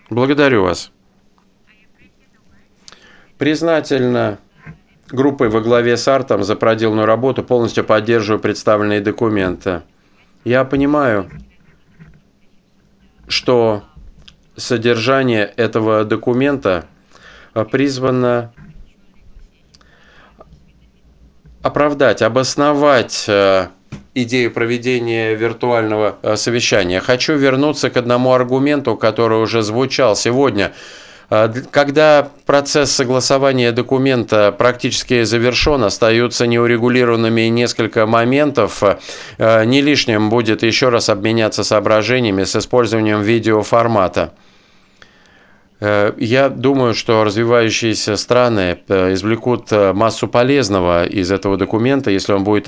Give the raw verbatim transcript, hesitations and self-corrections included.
Благодарю вас. Признательна группой во главе с Артом за проделанную работу, полностью поддерживаю представленные документы. Я понимаю, что содержание этого документа призвано оправдать, обосновать идею проведения виртуального совещания. Хочу вернуться к одному аргументу, который уже звучал сегодня. Когда процесс согласования документа практически завершен, остаются неурегулированными несколько моментов, не лишним будет еще раз обменяться соображениями с использованием видеоформата. Я думаю, что развивающиеся страны извлекут массу полезного из этого документа, если он будет